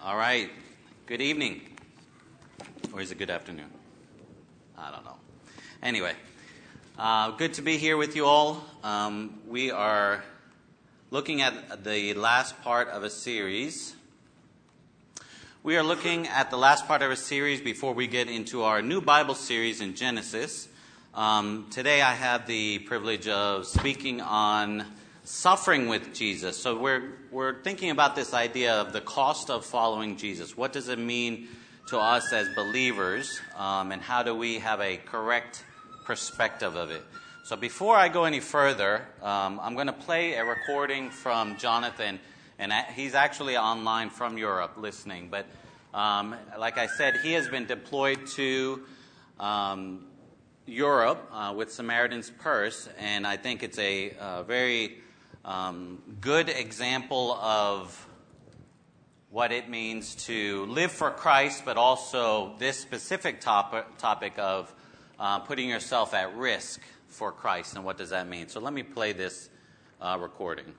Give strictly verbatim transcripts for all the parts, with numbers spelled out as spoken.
All right. Good evening. Or is it good afternoon? I don't know. Anyway, uh, good to be here with you all. Um, we are looking at the last part of a series. We are looking at the last part of a series before we get into our new Bible series in Genesis. Um, today I have the privilege of speaking on suffering with Jesus. So we're we're thinking about this idea of the cost of following Jesus. What does it mean to us as believers, um, and how do we have a correct perspective of it? So before I go any further, um, I'm going to play a recording from Jonathan, and he's actually online from Europe listening. But um, like I said, he has been deployed to um, Europe uh, with Samaritan's Purse, and I think it's a uh, very um, good example of what it means to live for Christ, but also this specific topic, topic of uh, putting yourself at risk for Christ, and what does that mean? So let me play this uh, recording.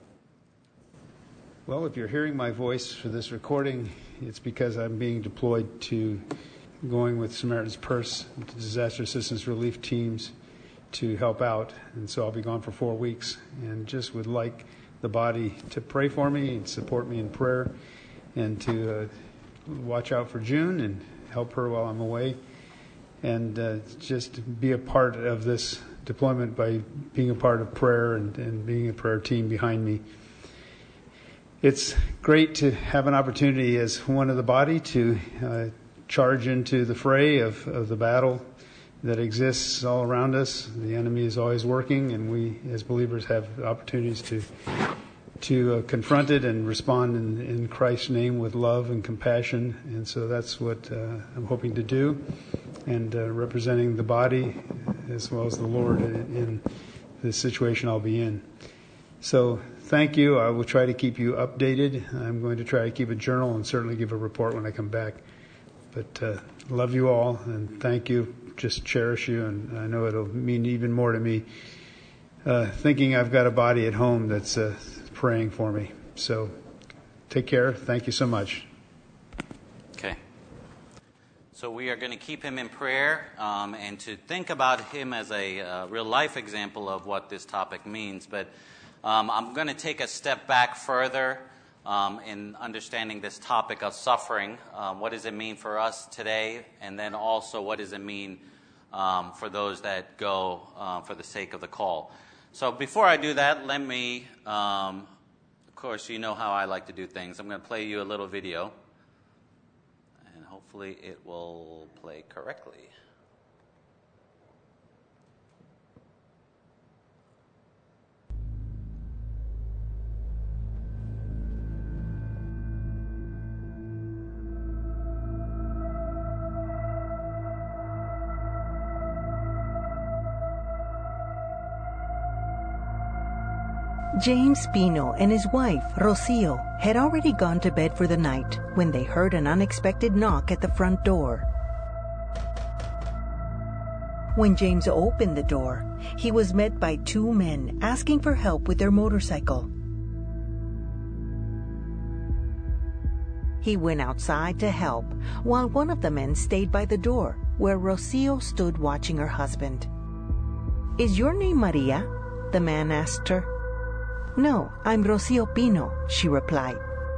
Well, if you're hearing my voice for this recording, it's because I'm being deployed to going with Samaritan's Purse, to disaster assistance relief teams to help out. And so I'll be gone for four weeks and just would like the body to pray for me and support me in prayer and to uh, watch out for June and help her while I'm away, and uh, just be a part of this deployment by being a part of prayer and, and being a prayer team behind me. It's great to have an opportunity as one of the body to uh, charge into the fray of, of the battle that exists all around us. The enemy is always working, and we as believers have opportunities to to uh, confront it and respond in, in Christ's name with love and compassion. And so that's what uh, I'm hoping to do, and uh, representing the body as well as the Lord in, in the situation I'll be in. So thank you. I will try to keep you updated. I'm going to try to keep a journal and certainly give a report when I come back. But uh, love you all, and thank you. Just cherish you, and I know it'll mean even more to me uh, thinking I've got a body at home that's uh, praying for me. So take care. Thank you so much. Okay. So we are going to keep him in prayer um, and to think about him as a uh, real life example of what this topic means. But um, I'm going to take a step back further um, in understanding this topic of suffering. Um, what does it mean for us today? And then also, what does it mean um, for those that go uh, for the sake of the call? So before I do that, let me, um, of course, you know how I like to do things. I'm going to play you a little video, and hopefully it will play correctly. James Pino and his wife, Rocio, had already gone to bed for the night when they heard an unexpected knock at the front door. When James opened the door, he was met by two men asking for help with their motorcycle. He went outside to help, while one of the men stayed by the door, where Rocio stood watching her husband. "Is your name Maria?" the man asked her. "No, I'm Rocio Pino," she replied.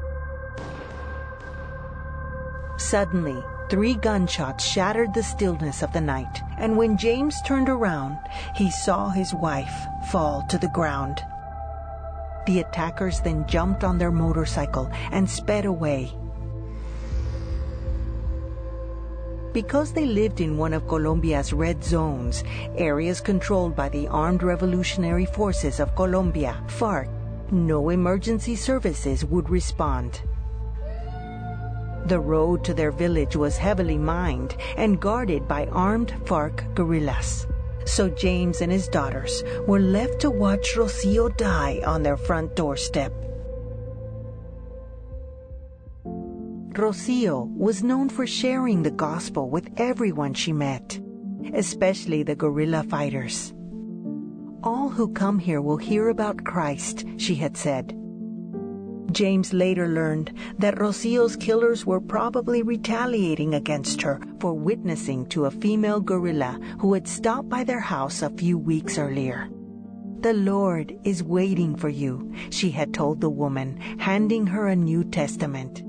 Suddenly, three gunshots shattered the stillness of the night, and when James turned around, he saw his wife fall to the ground. The attackers then jumped on their motorcycle and sped away. Because they lived in one of Colombia's red zones, areas controlled by the Armed Revolutionary Forces of Colombia, FARC, no emergency services would respond. The road to their village was heavily mined and guarded by armed FARC guerrillas. So James and his daughters were left to watch Rocio die on their front doorstep. Rocio was known for sharing the gospel with everyone she met, especially the guerrilla fighters. "All who come here will hear about Christ," she had said. James later learned that Rocio's killers were probably retaliating against her for witnessing to a female guerrilla who had stopped by their house a few weeks earlier. "The Lord is waiting for you," she had told the woman, handing her a New Testament.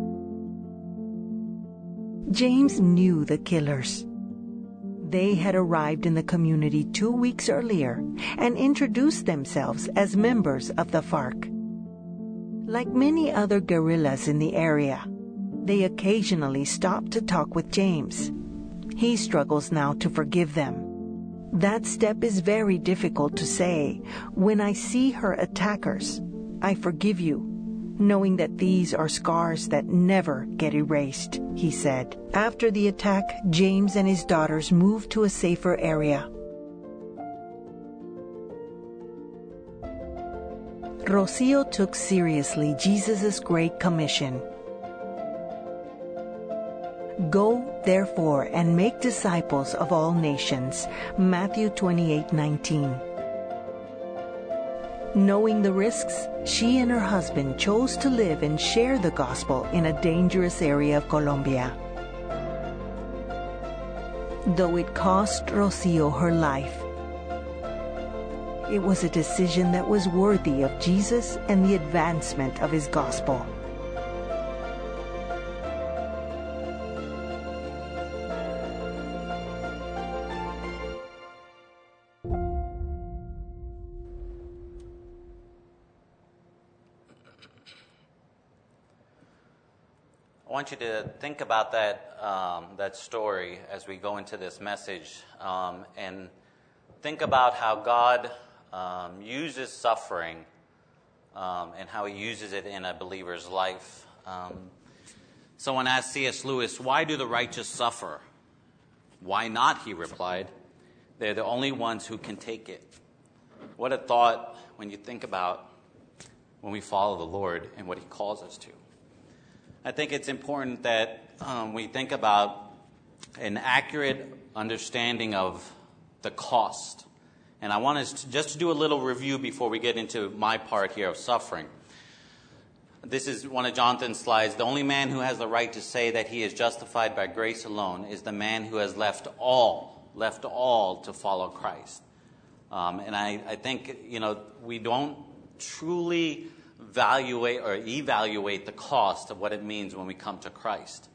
James knew the killers. They had arrived in the community two weeks earlier and introduced themselves as members of the FARC. Like many other guerrillas in the area, they occasionally stop to talk with James. He struggles now to forgive them. That step is very difficult to say. "When I see her attackers, I forgive you, knowing that these are scars that never get erased," he said. After the attack, James and his daughters moved to a safer area. Rocio took seriously Jesus' great commission. "Go, therefore, and make disciples of all nations," Matthew twenty-eight nineteen. Knowing the risks, she and her husband chose to live and share the gospel in a dangerous area of Colombia. Though it cost Rocio her life, it was a decision that was worthy of Jesus and the advancement of his gospel. I want you to think about that um, that story as we go into this message, um, and think about how God um, uses suffering um, and how He uses it in a believer's life. Um, someone asked C S Lewis, "Why do the righteous suffer?" "Why not?" he replied. "They're the only ones who can take it." What a thought when you think about when we follow the Lord and what He calls us to. I think it's important that um, we think about an accurate understanding of the cost. And I want us to just to do a little review before we get into my part here of suffering. This is one of Jonathan's slides. "The only man who has the right to say that he is justified by grace alone is the man who has left all, left all to follow Christ." Um, and I, I think, you know, we don't truly evaluate or evaluate the cost of what it means when we come to Christ.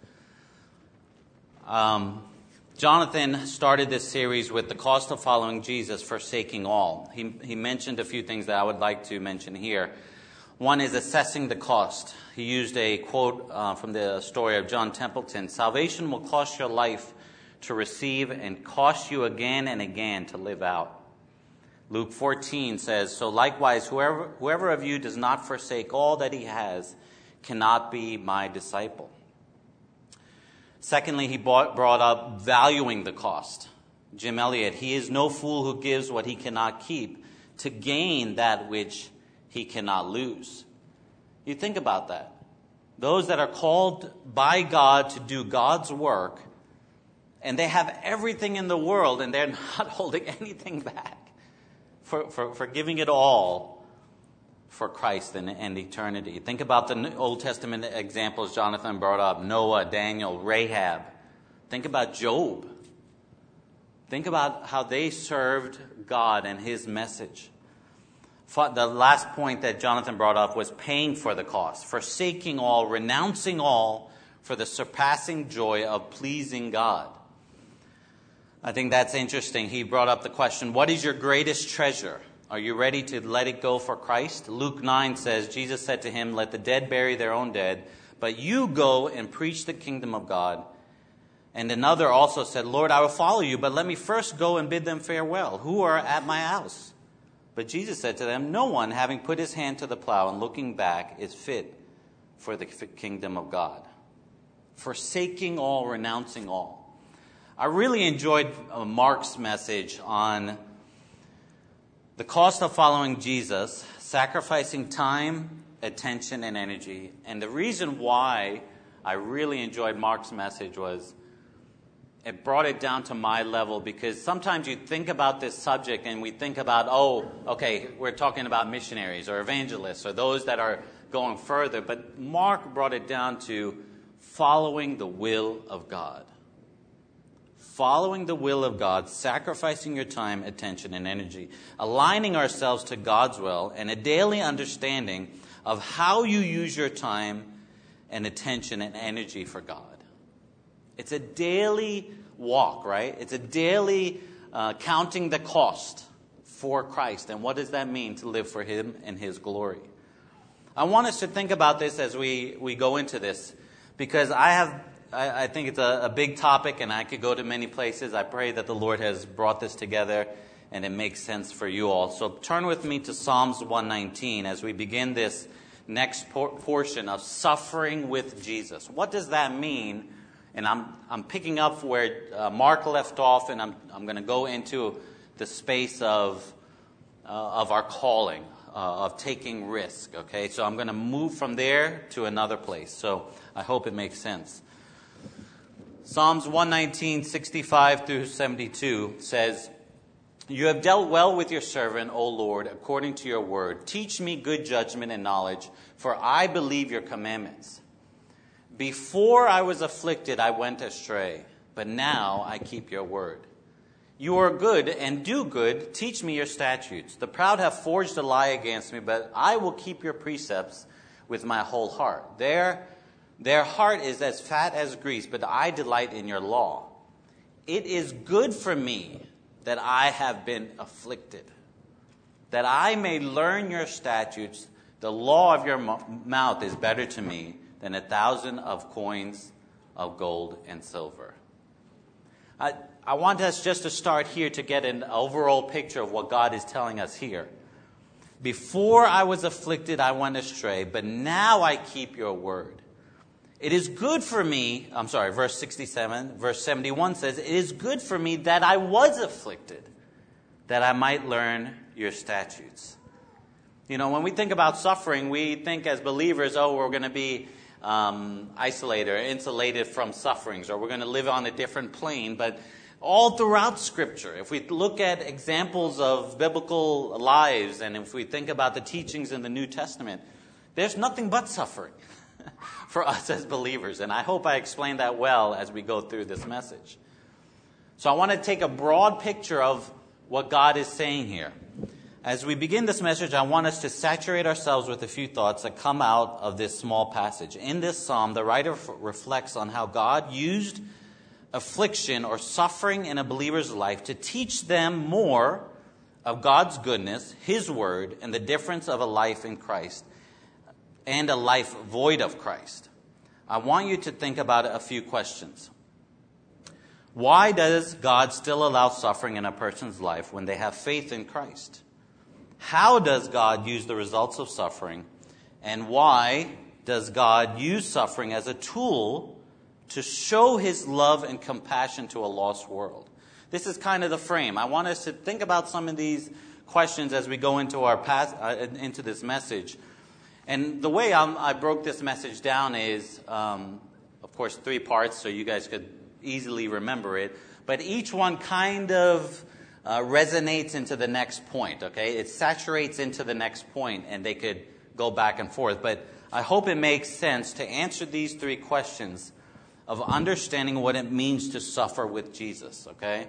Um, Jonathan started this series with the cost of following Jesus, forsaking all. He, he mentioned a few things that I would like to mention here. One is assessing the cost. He used a quote uh, from the story of John Templeton: "Salvation will cost your life to receive and cost you again and again to live out." Luke fourteen says, "So likewise, whoever, whoever of you does not forsake all that he has cannot be my disciple." Secondly, he brought, brought up valuing the cost. Jim Elliot, "He is no fool who gives what he cannot keep to gain that which he cannot lose." You think about that. Those that are called by God to do God's work, and they have everything in the world, and they're not holding anything back. For, for, for giving it all for Christ and, and eternity. Think about the Old Testament examples Jonathan brought up: Noah, Daniel, Rahab. Think about Job. Think about how they served God and His message. The last point that Jonathan brought up was paying for the cost, forsaking all, renouncing all for the surpassing joy of pleasing God. I think that's interesting. He brought up the question, what is your greatest treasure? Are you ready to let it go for Christ? Luke nine says, Jesus said to him, "Let the dead bury their own dead, but you go and preach the kingdom of God." And another also said, "Lord, I will follow you, but let me first go and bid them farewell, who are at my house." But Jesus said to them, "No one, having put his hand to the plow and looking back, is fit for the kingdom of God." Forsaking all, renouncing all. I really enjoyed Mark's message on the cost of following Jesus, sacrificing time, attention, and energy. And the reason why I really enjoyed Mark's message was it brought it down to my level, because sometimes you think about this subject and we think about, oh, okay, we're talking about missionaries or evangelists or those that are going further, but Mark brought it down to following the will of God. Following the will of God, sacrificing your time, attention, and energy, aligning ourselves to God's will, and a daily understanding of how you use your time and attention and energy for God. It's a daily walk, right? It's a daily uh, counting the cost for Christ. And what does that mean to live for Him and His glory? I want us to think about this as we, we go into this, because I have I, I think it's a, a big topic, and I could go to many places. I pray that the Lord has brought this together and it makes sense for you all. So turn with me to Psalms one nineteen as we begin this next por- portion of suffering with Jesus. What does that mean? And I'm I'm picking up where uh, Mark left off, and I'm I'm going to go into the space of uh, of our calling, uh, of taking risk. Okay, so I'm going to move from there to another place. So I hope it makes sense. Psalms one nineteen, sixty-five through seventy-two says, "You have dealt well with your servant, O Lord, according to your word. Teach me good judgment and knowledge, for I believe your commandments. Before I was afflicted, I went astray, but now I keep your word. You are good and do good. Teach me your statutes. The proud have forged a lie against me, but I will keep your precepts with my whole heart. Their, their heart is as fat as grease, but I delight in your law. It is good for me that I have been afflicted, that I may learn your statutes. The law of your mouth is better to me than a thousand of coins of gold and silver." I, I want us just to start here to get an overall picture of what God is telling us here. Before I was afflicted, I went astray, but now I keep your word. It is good for me, I'm sorry, verse sixty-seven, verse seventy-one says, "It is good for me that I was afflicted, that I might learn your statutes." You know, when we think about suffering, we think as believers, oh, we're going to be um, isolated or insulated from sufferings, or we're going to live on a different plane. But all throughout Scripture, if we look at examples of biblical lives, and if we think about the teachings in the New Testament, there's nothing but suffering for us as believers. And I hope I explained that well as we go through this message. So I want to take a broad picture of what God is saying here. As we begin this message, I want us to saturate ourselves with a few thoughts that come out of this small passage. In this psalm, the writer f- reflects on how God used affliction or suffering in a believer's life to teach them more of God's goodness, His word, and the difference of a life in Christ and a life void of Christ. I want you to think about a few questions. Why does God still allow suffering in a person's life when they have faith in Christ? How does God use the results of suffering? And why does God use suffering as a tool to show His love and compassion to a lost world? This is kind of the frame. I want us to think about some of these questions as we go into our past, uh, into this message. And the way I'm, I broke this message down is, um, of course, three parts, so you guys could easily remember it. But each one kind of uh, resonates into the next point, okay? It saturates into the next point, and they could go back and forth. But I hope it makes sense to answer these three questions of understanding what it means to suffer with Jesus, okay?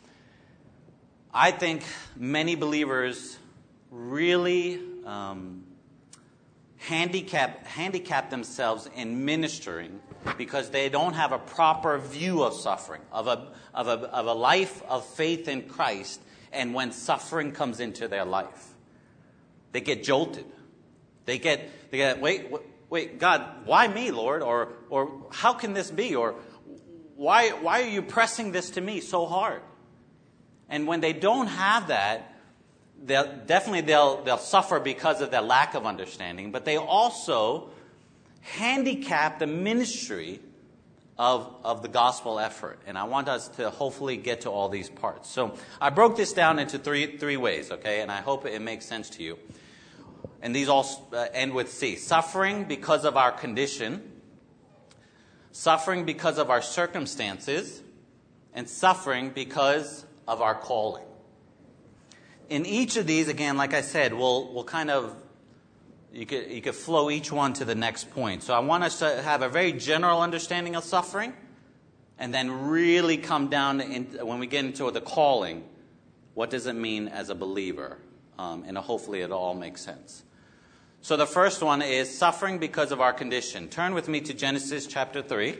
I think many believers really um, handicap handicap themselves in ministering because they don't have a proper view of suffering, of a of a of a life of faith in Christ. And when suffering comes into their life, they get jolted. They get they get wait wait God, why me, Lord? Or or how can this be? Or why why are you pressing this to me so hard? And when they don't have that, they'll definitely they'll they'll suffer because of their lack of understanding, but they also handicap the ministry of of the gospel effort. And I want us to hopefully get to all these parts. So I broke this down into three three ways, okay? And I hope it makes sense to you. And these all uh, end with C. Suffering because of our condition, suffering because of our circumstances, and suffering because of our calling. In each of these, again, like I said, we'll we'll kind of you could, you could flow each one to the next point. So I want us to have a very general understanding of suffering, and then really come down in, when we get into the calling, what does it mean as a believer? Um, and hopefully it all makes sense. So the first one is suffering because of our condition. Turn with me to Genesis chapter three.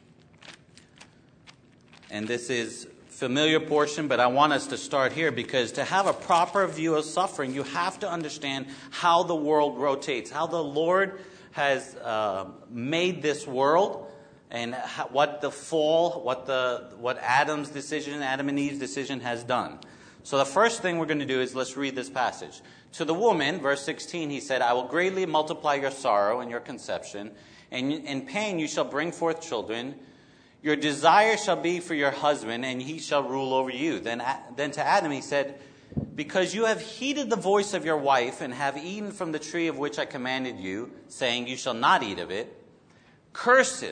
And this is familiar portion, but I want us to start here because to have a proper view of suffering, you have to understand how the world rotates, how the Lord has uh, made this world, and how, what the fall, what the what Adam's decision, Adam and Eve's decision has done. So the first thing we're going to do is let's read this passage. To the woman, verse sixteen, he said, I will greatly multiply your sorrow and your conception, and in pain you shall bring forth children. Your desire shall be for your husband, and he shall rule over you. Then, then to Adam he said, because you have heeded the voice of your wife, and have eaten from the tree of which I commanded you, saying, you shall not eat of it, cursed,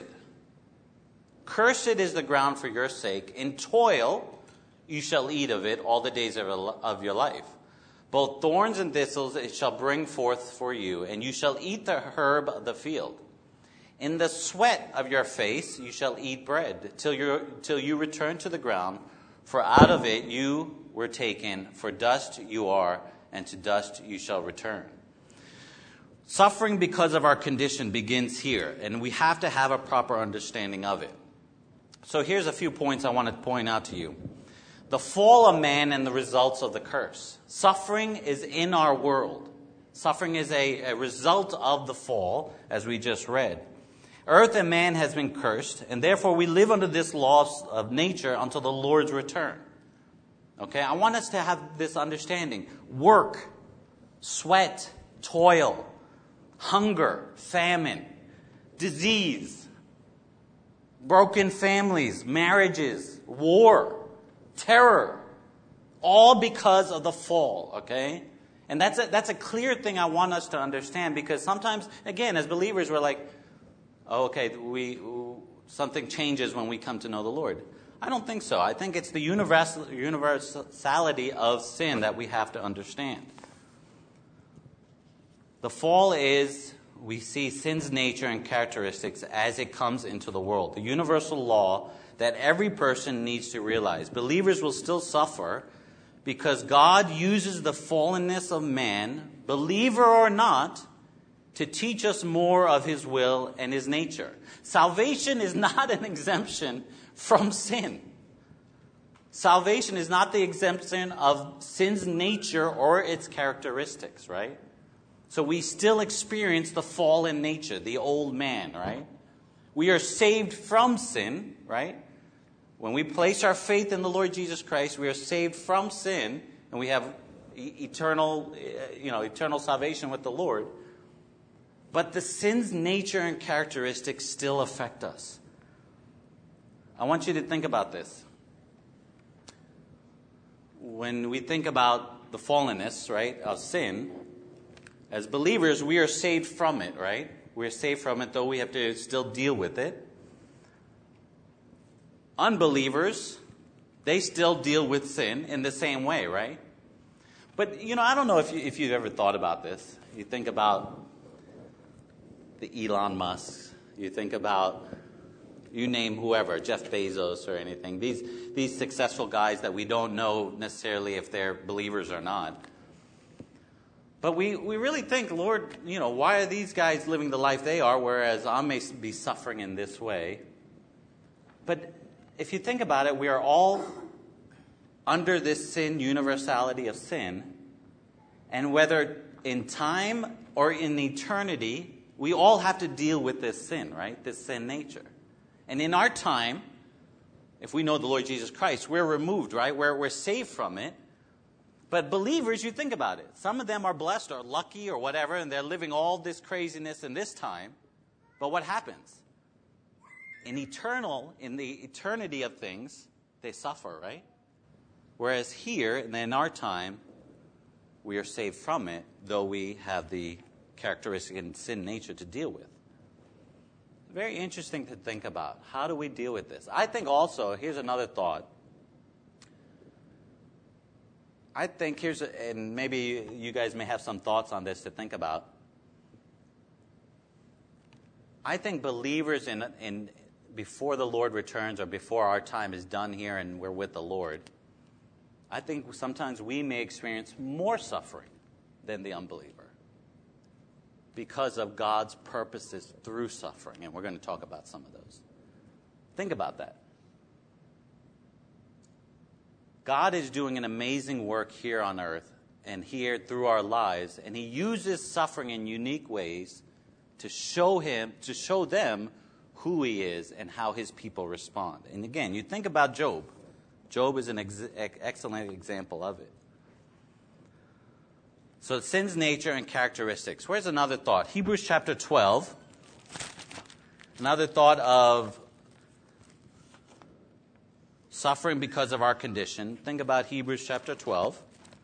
cursed is the ground for your sake. In toil you shall eat of it all the days of, of your life. Both thorns and thistles it shall bring forth for you, and you shall eat the herb of the field. In the sweat of your face you shall eat bread, till you till you return to the ground, for out of it you were taken, for dust you are, and to dust you shall return. Suffering because of our condition begins here, and we have to have a proper understanding of it. So here's a few points I want to point out to you. The fall of man and the results of the curse. Suffering is in our world. Suffering is a, a result of the fall, as we just read. Earth and man has been cursed, and therefore we live under this law of nature until the Lord's return. Okay, I want us to have this understanding. Work, sweat, toil, hunger, famine, disease, broken families, marriages, war, terror, all because of the fall, okay? And that's a, that's a clear thing I want us to understand, because sometimes, again, as believers, we're like, oh, okay, we something changes when we come to know the Lord. I don't think so. I think it's the universal, universality of sin that we have to understand. The fall is, we see sin's nature and characteristics as it comes into the world. The universal law that every person needs to realize. Believers will still suffer because God uses the fallenness of man, believer or not, to teach us more of his will and his nature. Salvation is not an exemption from sin. Salvation is not the exemption of sin's nature or its characteristics, right? So we still experience the fallen nature, the old man, right? We are saved from sin, right? When we place our faith in the Lord Jesus Christ, we are saved from sin, and we have e- eternal, you know, eternal salvation with the Lord. But the sin's nature and characteristics still affect us. I want you to think about this. When we think about the fallenness, right, of sin, as believers, we are saved from it, right? We're saved from it, though we have to still deal with it. Unbelievers, they still deal with sin in the same way, right? But, you know, I don't know if, you, if you've ever thought about this. You think about the Elon Musk. You think about, you name whoever, Jeff Bezos or anything. These, these successful guys that we don't know necessarily if they're believers or not. But we, we really think, Lord, you know, why are these guys living the life they are, whereas I may be suffering in this way? But if you think about it, we are all under this sin, universality of sin. And whether in time or in eternity, we all have to deal with this sin, right? This sin nature. And in our time, if we know the Lord Jesus Christ, we're removed, right? We're, we're saved from it. But believers, you think about it. Some of them are blessed or lucky or whatever, and they're living all this craziness in this time. But what happens? In eternal, in the eternity of things, they suffer, right? Whereas here, in our time, we are saved from it, though we have the characteristic and sin nature to deal with. Very interesting to think about. How do we deal with this? I think also, here's another thought. I think here's, a, and maybe you guys may have some thoughts on this to think about. I think believers in, in before the Lord returns or before our time is done here and we're with the Lord, I think sometimes we may experience more suffering than the unbeliever because of God's purposes through suffering. And we're going to talk about some of those. Think about that. God is doing an amazing work here on earth and here through our lives, and he uses suffering in unique ways to show him, to show them who he is and how his people respond. And again, you think about Job. Job is an ex- excellent example of it. So sin's nature and characteristics. Where's another thought? Hebrews chapter twelve. Another thought of suffering because of our condition. Think about Hebrews chapter twelve.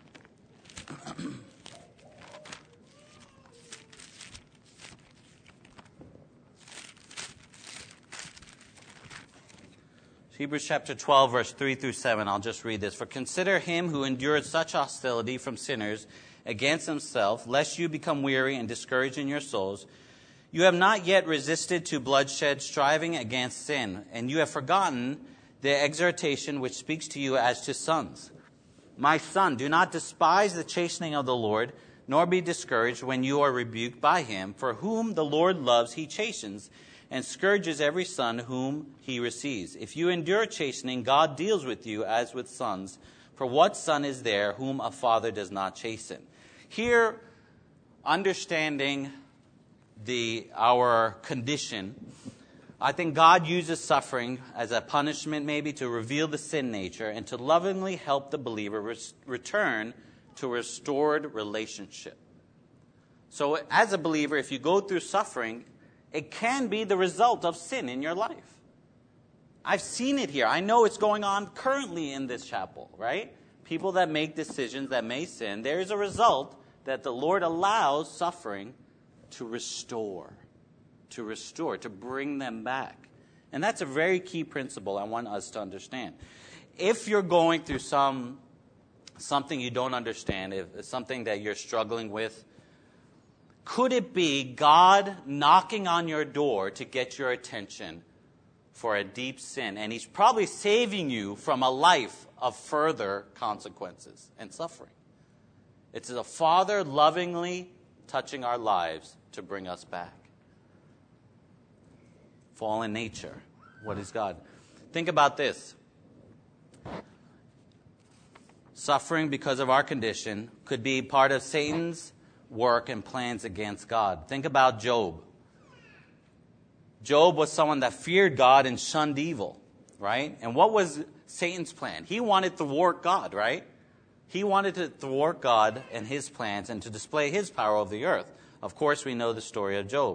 Hebrews chapter twelve, verse three through seven. I'll just read this. For consider him who endured such hostility from sinners against himself, lest you become weary and discouraged in your souls. You have not yet resisted to bloodshed, striving against sin, and you have forgotten the exhortation which speaks to you as to sons. My son, do not despise the chastening of the Lord, nor be discouraged when you are rebuked by him. For whom the Lord loves, he chastens, and scourges every son whom he receives. If you endure chastening, God deals with you as with sons. For what son is there whom a father does not chasten? Here, understanding the our condition, I think God uses suffering as a punishment maybe to reveal the sin nature and to lovingly help the believer res- return to a restored relationship. So as a believer, if you go through suffering, it can be the result of sin in your life. I've seen it here. I know it's going on currently in this chapel, right? People that make decisions that may sin, there is a result that the Lord allows suffering to restore, to restore, to bring them back. And that's a very key principle I want us to understand. If you're going through some something you don't understand, if it's something that you're struggling with, could it be God knocking on your door to get your attention for a deep sin? And he's probably saving you from a life of further consequences and suffering. It's the Father lovingly touching our lives to bring us back. Fallen nature. What is God? Think about this. Suffering because of our condition could be part of Satan's work and plans against God. Think about Job. Job was someone that feared God and shunned evil, right? And what was Satan's plan? He wanted to thwart God, right? He wanted to thwart God and his plans and to display his power over the earth. Of course, we know the story of Job.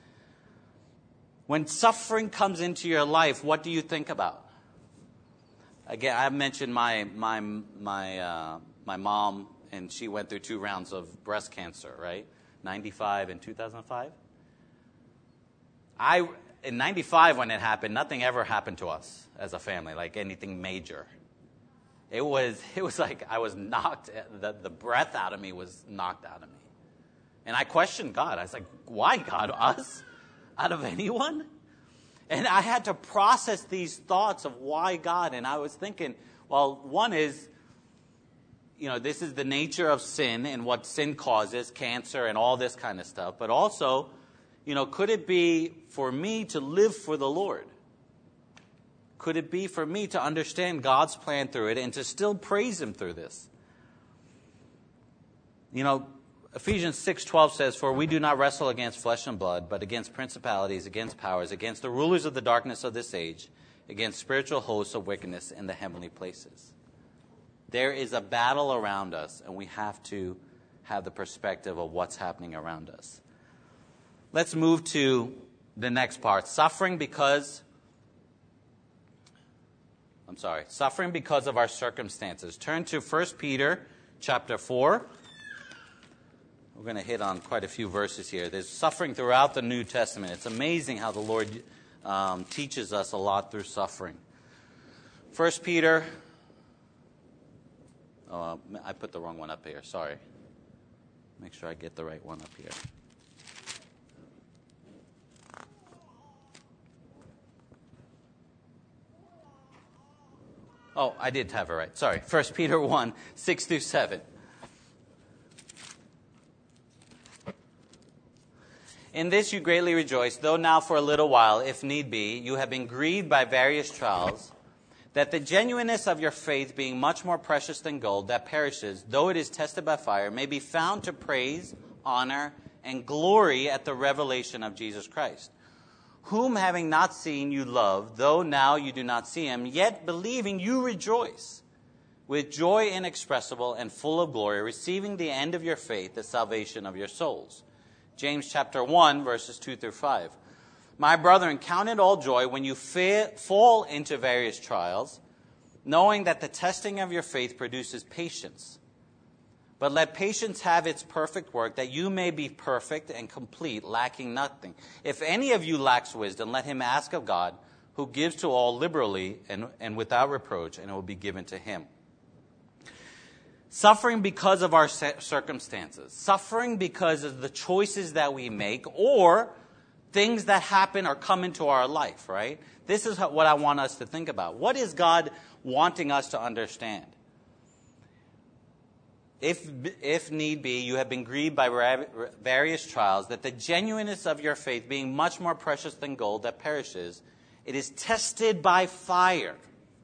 When suffering comes into your life, what do you think about? Again, I mentioned my my my uh, my mom, and she went through two rounds of breast cancer, right? ninety-five and two thousand five. I in ninety-five when it happened, nothing ever happened to us as a family, like anything major. It was it was like I was knocked, the, the breath out of me was knocked out of me. And I questioned God. I was like, why, God, us? Out of anyone? And I had to process these thoughts of why God. And I was thinking, well, one is, you know, this is the nature of sin and what sin causes, cancer and all this kind of stuff. But also, you know, could it be for me to live for the Lord? Could it be for me to understand God's plan through it and to still praise him through this? You know, Ephesians six twelve says, for we do not wrestle against flesh and blood, but against principalities, against powers, against the rulers of the darkness of this age, against spiritual hosts of wickedness in the heavenly places. There is a battle around us, and we have to have the perspective of what's happening around us. Let's move to the next part. Suffering because, I'm sorry, suffering because of our circumstances. Turn to First Peter chapter four. We're going to hit on quite a few verses here. There's suffering throughout the New Testament. It's amazing how the Lord um, teaches us a lot through suffering. First Peter, oh, I put the wrong one up here. Sorry. Make sure I get the right one up here. Oh, I did have it right. Sorry. First Peter one, six through seven. In this you greatly rejoice, though now for a little while, if need be, you have been grieved by various trials, that the genuineness of your faith, being much more precious than gold that perishes, though it is tested by fire, may be found to praise, honor, and glory at the revelation of Jesus Christ, whom having not seen you love, though now you do not see him, yet believing you rejoice with joy inexpressible and full of glory, receiving the end of your faith, the salvation of your souls. James chapter one, verses two through five. My brethren, count it all joy when you fa- fall into various trials, knowing that the testing of your faith produces patience. But let patience have its perfect work, that you may be perfect and complete, lacking nothing. If any of you lacks wisdom, let him ask of God, who gives to all liberally and, and without reproach, and it will be given to him. Suffering because of our circumstances, suffering because of the choices that we make, or things that happen or come into our life, right? This is what I want us to think about. What is God wanting us to understand? If, if need be, you have been grieved by various trials, that the genuineness of your faith, being much more precious than gold that perishes, it is tested by fire.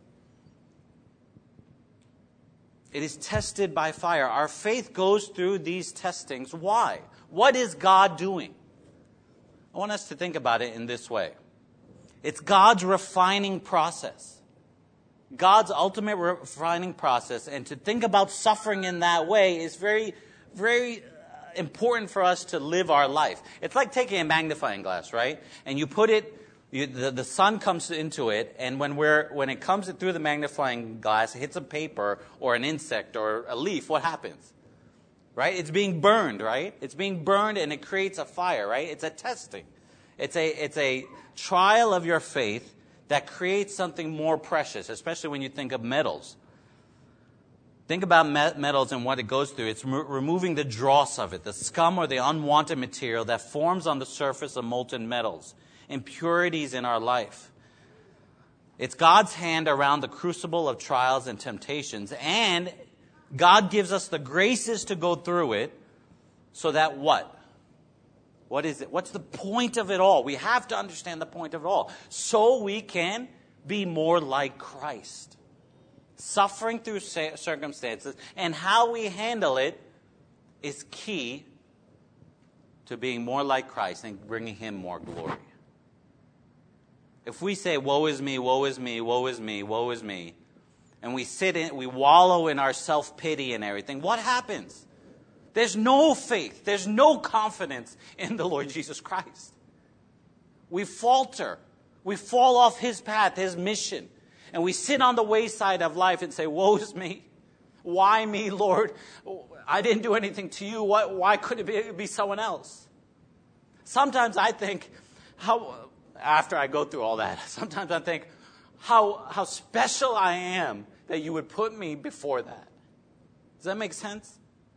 It is tested by fire. Our faith goes through these testings. Why? What is God doing? I want us to think about it in this way. It's God's refining process. God's ultimate refining process. And to think about suffering in that way is very, very important for us to live our life. It's like taking a magnifying glass, right? And you put it, you, the, the sun comes into it, and when we're when it comes through the magnifying glass, it hits a paper or an insect or a leaf, what happens? Right? It's being burned, right? It's being burned and it creates a fire, right? It's a testing. It's a it's a trial of your faith that creates something more precious, especially when you think of metals. Think about metals and what it goes through. It's re- removing the dross of it, the scum or the unwanted material that forms on the surface of molten metals, impurities in our life. It's God's hand around the crucible of trials and temptations, and God gives us the graces to go through it so that what? What is it? What's the point of it all? We have to understand the point of it all. So we can be more like Christ. Suffering through circumstances and how we handle it is key to being more like Christ and bringing him more glory. If we say, woe is me, woe is me, woe is me, woe is me, and we sit in, we wallow in our self-pity and everything, what happens? There's no faith. There's no confidence in the Lord Jesus Christ. We falter. We fall off his path, his mission. And we sit on the wayside of life and say, woe is me. Why me, Lord? I didn't do anything to you. Why, why couldn't it be, be someone else? Sometimes I think, how after I go through all that, sometimes I think, how, how special I am that you would put me before that. Does that make sense?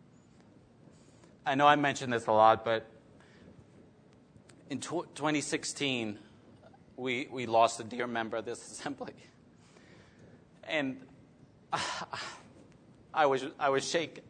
I know I mentioned this a lot, but in twenty sixteen, we, we lost a dear member of this assembly. And I was I was shaken.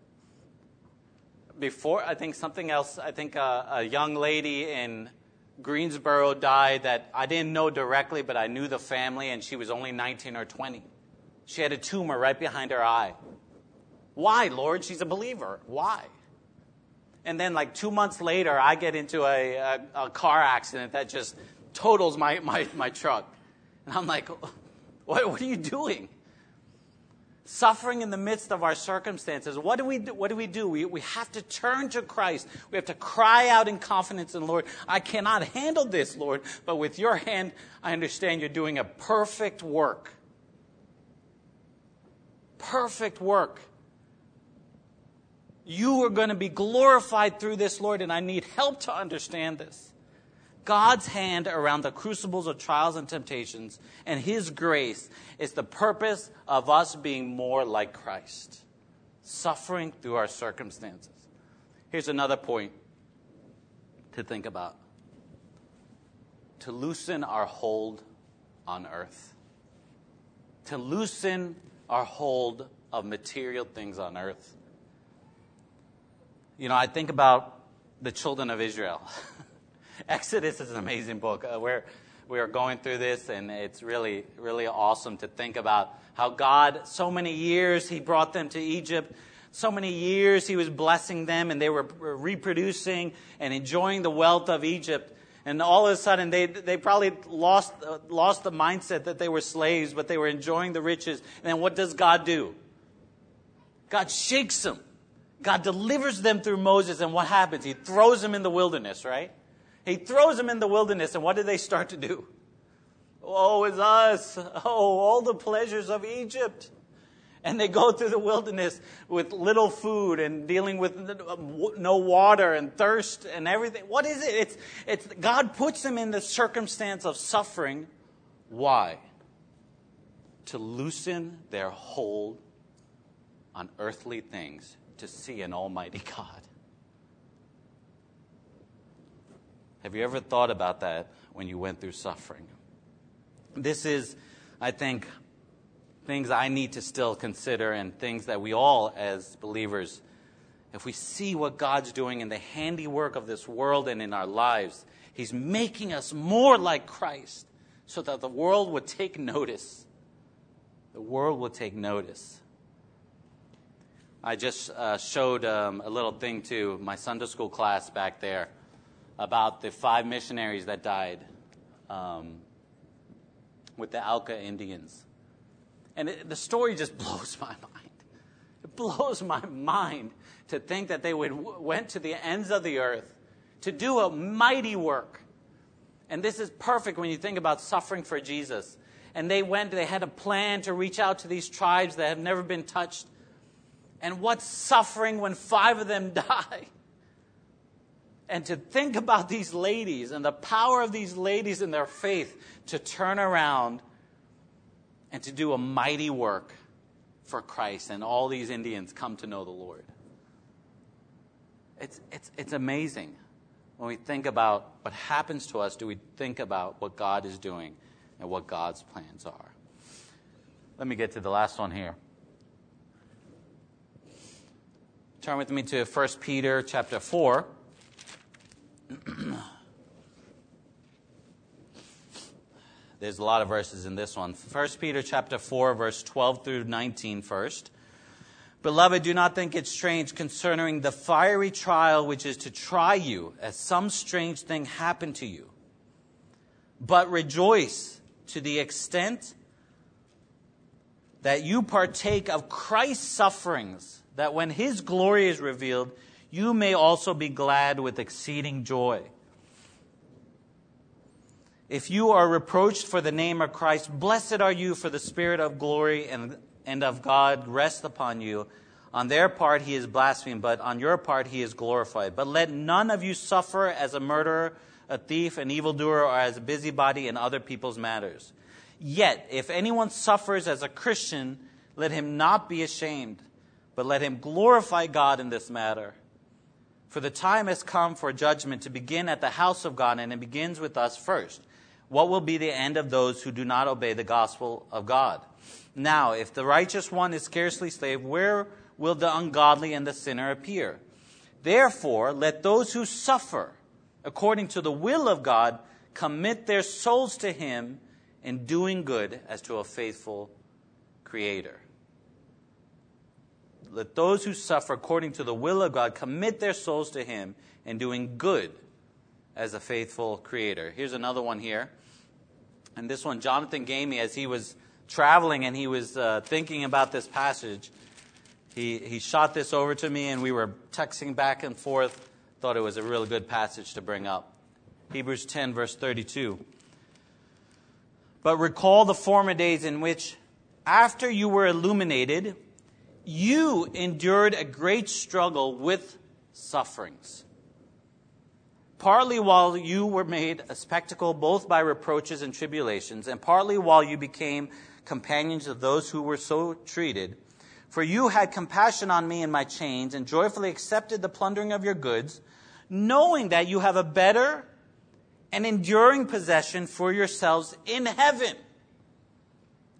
Before, I think something else, I think a, a young lady in Greensboro died that I didn't know directly, but I knew the family, and she was only nineteen or twenty. She had a tumor right behind her eye. Why, Lord? She's a believer. Why? And then like two months later, I get into a, a, a car accident that just totals my, my, my truck. And I'm like, what, what are you doing? Suffering in the midst of our circumstances. What do we do? What do we do? We, we have to turn to Christ. We have to cry out in confidence in the Lord. I cannot handle this, Lord, but with your hand, I understand you're doing a perfect work. Perfect work. You are going to be glorified through this, Lord, and I need help to understand this. God's hand around the crucibles of trials and temptations and his grace is the purpose of us being more like Christ, suffering through our circumstances. Here's another point to think about. To loosen our hold on earth. to loosen our hold of material things on earth. You know, I think about the children of Israel. Exodus is an amazing book. Uh, we're, we are going through this, and it's really, really awesome to think about how God, so many years, He brought them to Egypt. So many years He was blessing them, and they were reproducing and enjoying the wealth of Egypt. And all of a sudden, they they probably lost uh, lost the mindset that they were slaves, but they were enjoying the riches. And then what does God do? God shakes them. God delivers them through Moses, and what happens? He throws them in the wilderness, right? He throws them in the wilderness, and what do they start to do? Oh, it's us. Oh, all the pleasures of Egypt. And they go through the wilderness with little food and dealing with no water and thirst and everything. What is it? It's, it's God puts them in the circumstance of suffering. Why? To loosen their hold on earthly things, to see an almighty God. Have you ever thought about that when you went through suffering? This is, I think, things I need to still consider, and things that we all as believers, if we see what God's doing in the handiwork of this world and in our lives, He's making us more like Christ so that the world would take notice. The world would take notice. I just uh, showed um, a little thing to my Sunday school class back there about the five missionaries that died um, with the Auca Indians. And it, the story just blows my mind. It blows my mind to think that they would went to the ends of the earth to do a mighty work. And this is perfect when you think about suffering for Jesus. And they went, they had a plan to reach out to these tribes that have never been touched. And what's suffering when five of them die? And to think about these ladies and the power of these ladies and their faith to turn around and to do a mighty work for Christ, and all these Indians come to know the Lord. It's, it's, it's amazing. When we think about what happens to us, do we think about what God is doing and what God's plans are? Let me get to the last one here. Turn with me to First Peter chapter four. There's a lot of verses in this one. First Peter chapter four, verse twelve through nineteen first. Beloved, do not think it strange concerning the fiery trial which is to try you, as some strange thing happened to you. But rejoice to the extent that you partake of Christ's sufferings, that when His glory is revealed, you may also be glad with exceeding joy. If you are reproached for the name of Christ, blessed are you, for the Spirit of glory and, and of God rests upon you. On their part He is blasphemed, but on your part He is glorified. But let none of you suffer as a murderer, a thief, an evildoer, or as a busybody in other people's matters. Yet, if anyone suffers as a Christian, let him not be ashamed, but let him glorify God in this matter. For the time has come for judgment to begin at the house of God, and it begins with us first. What will be the end of those who do not obey the gospel of God? Now, if the righteous one is scarcely saved, where will the ungodly and the sinner appear? Therefore, let those who suffer according to the will of God commit their souls to Him in doing good as to a faithful Creator. Let those who suffer according to the will of God commit their souls to Him in doing good as a faithful Creator. Here's another one here. And this one Jonathan gave me as he was traveling and he was uh, thinking about this passage. He, he shot this over to me and we were texting back and forth. Thought it was a really good passage to bring up. Hebrews ten, verse thirty-two. But recall the former days in which, after you were illuminated, you endured a great struggle with sufferings. Partly while you were made a spectacle both by reproaches and tribulations, and partly while you became companions of those who were so treated. For you had compassion on me in my chains, and joyfully accepted the plundering of your goods, knowing that you have a better and enduring possession for yourselves in heaven.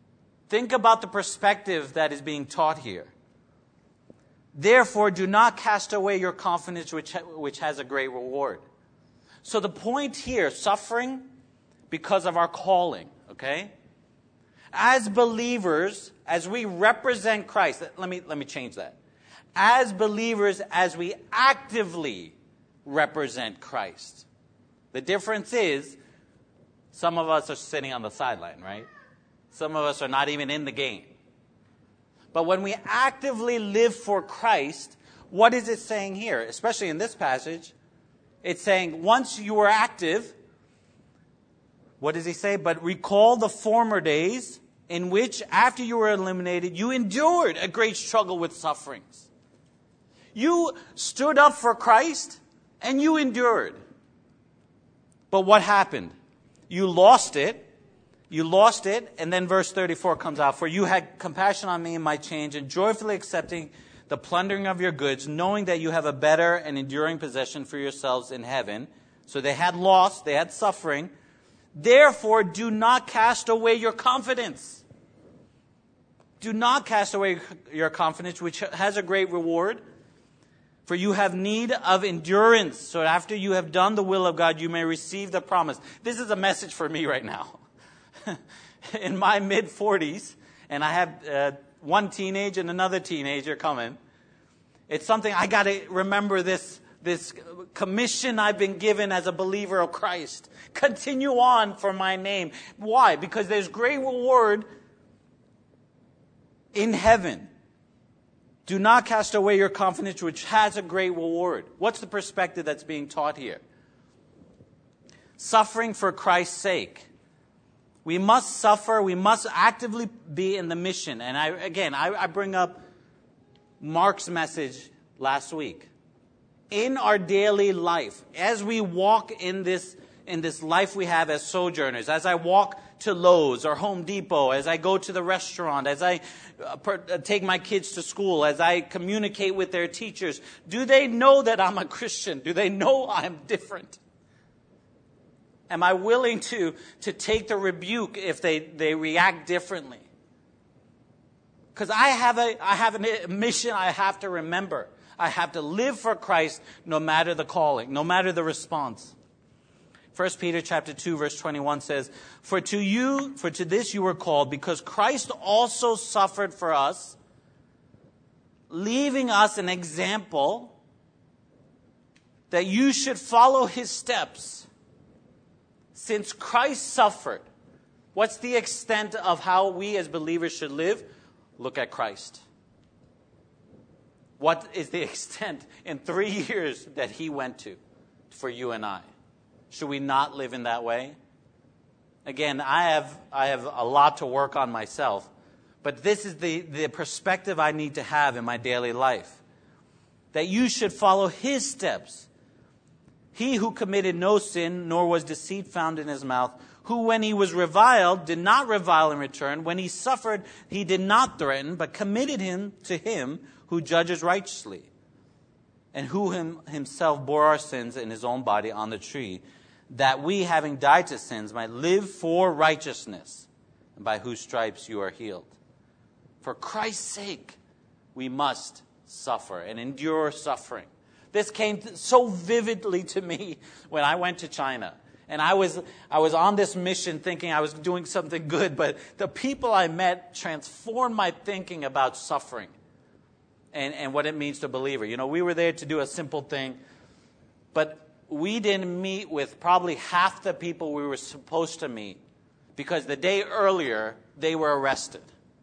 Think about the perspective that is being taught here. Therefore, do not cast away your confidence, which, which has a great reward. So the point here, suffering because of our calling, okay? As believers, as we represent Christ, let me, let me change that. As believers, as we actively represent Christ. The difference is, some of us are sitting on the sideline, right? Some of us are not even in the game. But when we actively live for Christ, what is it saying here? Especially in this passage, it's saying once you were active, what does he say? But recall the former days in which, after you were eliminated, you endured a great struggle with sufferings. You stood up for Christ and you endured. But what happened? You lost it. You lost it, and then verse thirty-four comes out. For you had compassion on me in my change, and joyfully accepting the plundering of your goods, knowing that you have a better and enduring possession for yourselves in heaven. So they had loss, they had suffering. Therefore, do not cast away your confidence. Do not cast away your confidence, which has a great reward. For you have need of endurance, so after you have done the will of God, you may receive the promise. This is a message for me right now. In my mid-forties, and I have uh, one teenage and another teenager coming, it's something I got to remember this, this commission I've been given as a believer of Christ. Continue on for my name. Why? Because there's great reward in heaven. Do not cast away your confidence, which has a great reward. What's the perspective that's being taught here? Suffering for Christ's sake. We must suffer. We must actively be in the mission. And I, again, I, I bring up Mark's message last week. In our daily life, as we walk in this, in this life we have as sojourners, as I walk to Lowe's or Home Depot, as I go to the restaurant, as I uh, per, uh, take my kids to school, as I communicate with their teachers, do they know that I'm a Christian? Do they know I'm different? Am I willing to, to take the rebuke if they, they react differently? Because I have a I have a mission I have to remember. I have to live for Christ no matter the calling, no matter the response. First Peter chapter two, verse twenty-one says, For to you, for to this you were called, because Christ also suffered for us, leaving us an example that you should follow his steps. Since Christ suffered, what's the extent of how we as believers should live? Look at Christ. What is the extent in three years that he went to for you and I? Should we not live in that way? Again, I have I have a lot to work on myself, but this is the, the perspective I need to have in my daily life. That you should follow his steps. He who committed no sin, nor was deceit found in his mouth, who when he was reviled, did not revile in return. When he suffered, he did not threaten, but committed him to him who judges righteously, and who him, himself bore our sins in his own body on the tree, that we, having died to sins, might live for righteousness, and by whose stripes you are healed. For Christ's sake, we must suffer and endure suffering. This came so vividly to me when I went to China. And I was I was on this mission thinking I was doing something good, but the people I met transformed my thinking about suffering and, and what it means to a believer. You know, we were there to do a simple thing, but we didn't meet with probably half the people we were supposed to meet because the day earlier they were arrested.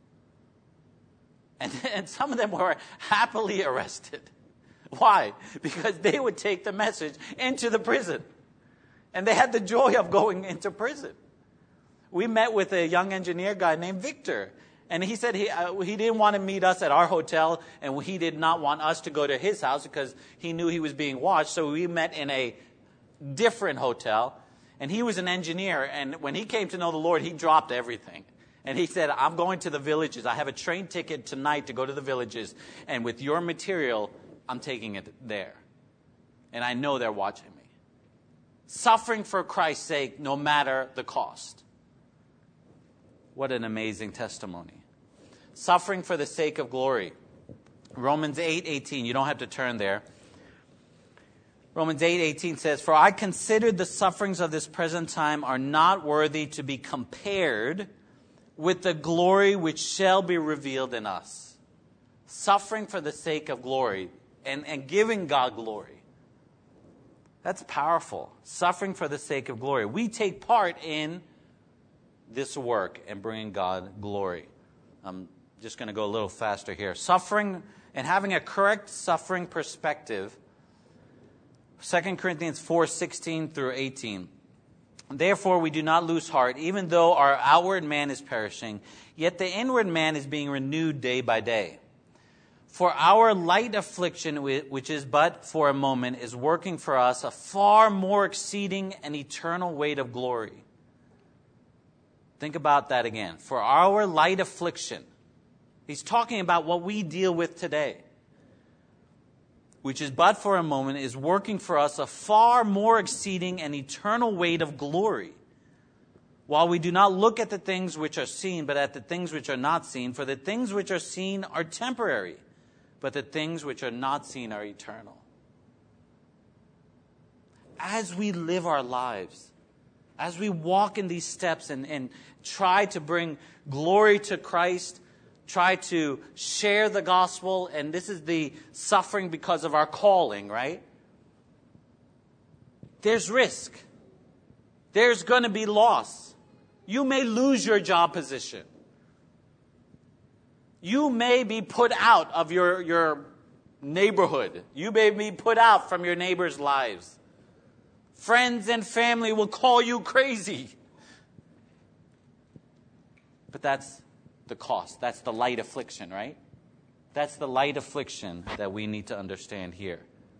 And, and some of them were happily arrested. Why? Because they would take the message into the prison. And they had the joy of going into prison. We met with a young engineer guy named Victor. And he said he uh, he didn't want to meet us at our hotel. And he did not want us to go to his house because he knew he was being watched. So we met in a different hotel. And he was an engineer. And when he came to know the Lord, he dropped everything. And he said, I'm going to the villages. I have a train ticket tonight to go to the villages. And with your material, I'm taking it there. And I know they're watching me. Suffering for Christ's sake, no matter the cost. What an amazing testimony. Suffering for the sake of glory. Romans eight eighteen. You don't have to turn there. Romans eight eighteen says, "For I consider the sufferings of this present time are not worthy to be compared with the glory which shall be revealed in us." Suffering for the sake of glory and, and giving God glory. That's powerful. Suffering for the sake of glory. We take part in this work and bringing God glory. I'm just going to go a little faster here. Suffering and having a correct suffering perspective. Second Corinthians four sixteen through eighteen. "Therefore we do not lose heart, even though our outward man is perishing, yet the inward man is being renewed day by day. For our light affliction, which is but for a moment, is working for us a far more exceeding and eternal weight of glory." Think about that again. For our light affliction. He's talking about what we deal with today. Which is but for a moment, is working for us a far more exceeding and eternal weight of glory. While we do not look at the things which are seen, but at the things which are not seen. For the things which are seen are temporary, but the things which are not seen are eternal. As we live our lives, as we walk in these steps and, and try to bring glory to Christ, try to share the gospel, and this is the suffering because of our calling, right? There's risk. There's going to be loss. You may lose your job position. You may be put out of your, your neighborhood. You may be put out from your neighbors' lives. Friends and family will call you crazy. But that's the cost. That's the light affliction, right? That's the light affliction that we need to understand here.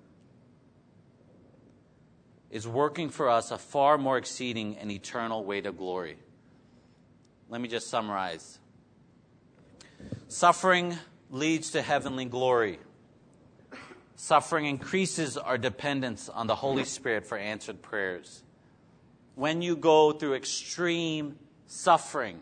Is working for us a far more exceeding and eternal weight of glory. Let me just summarize. Suffering leads to heavenly glory. Suffering increases our dependence on the Holy Spirit for answered prayers. When you go through extreme suffering,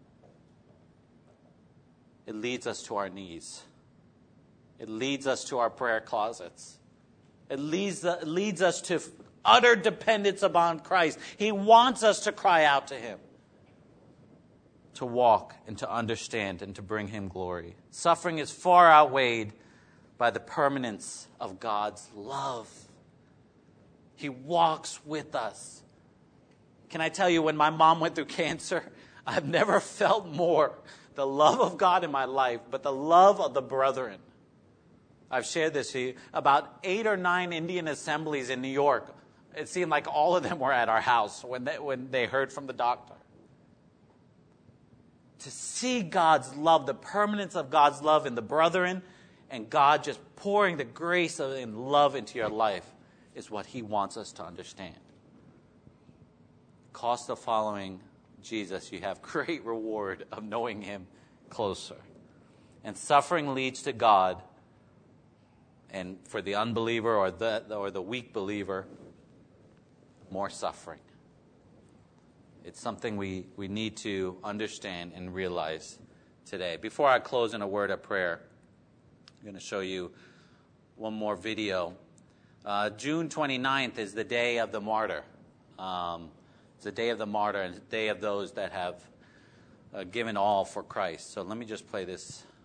it leads us to our knees. It leads us to our prayer closets. It leads, it leads us to utter dependence upon Christ. He wants us to cry out to Him, to walk and to understand and to bring Him glory. Suffering is far outweighed by the permanence of God's love. He walks with us. Can I tell you, when my mom went through cancer, I've never felt more the love of God in my life, but the love of the brethren. I've shared this to you. About eight or nine Indian assemblies in New York. It seemed like all of them were at our house when they, when they heard from the doctor. To see God's love, the permanence of God's love in the brethren, and God just pouring the grace of and love into your life is what He wants us to understand. Cost of following Jesus, you have great reward of knowing Him closer. And suffering leads to God. And for the unbeliever or the, or the weak believer, more suffering. It's something we, we need to understand and realize today. Before I close in a word of prayer, I'm going to show you one more video. Uh, June twenty-ninth is the day of the martyr. Um, it's the day of the martyr and the day of those that have uh, given all for Christ. So let me just play this